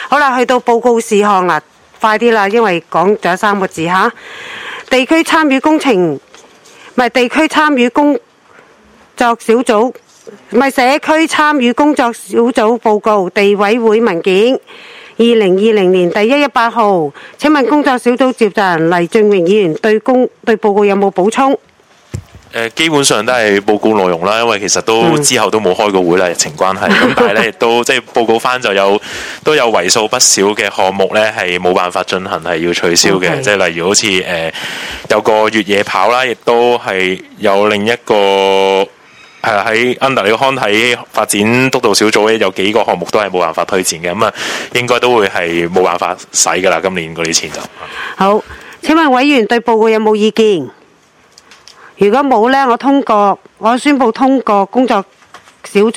好啦，去到報告事項啦，快啲啦，因為講咗3個字吓。地區參與工程，唔係地區參與工作小組，唔係社區參與工作小組報告，地委會文件，2020年第118號。請問工作小組召集人黎俊榮議員對報告有冇補充？ 基本上都係報告內容啦，因為其實之後都冇開過會啦，疫情關係。咁但係咧亦都即係報告翻都有為數不少嘅項目咧係冇辦法進行，係要取消嘅。即係例如好似有個越野跑啦，亦都係有另一個喺安達利康體發展督導小組咧，有幾個項目都係冇辦法推薦嘅。咁應該都會係冇辦法使噶啦，今年嗰啲錢就。 好，請問委員對報告有冇意見？如果冇呢，我宣布通過工作小組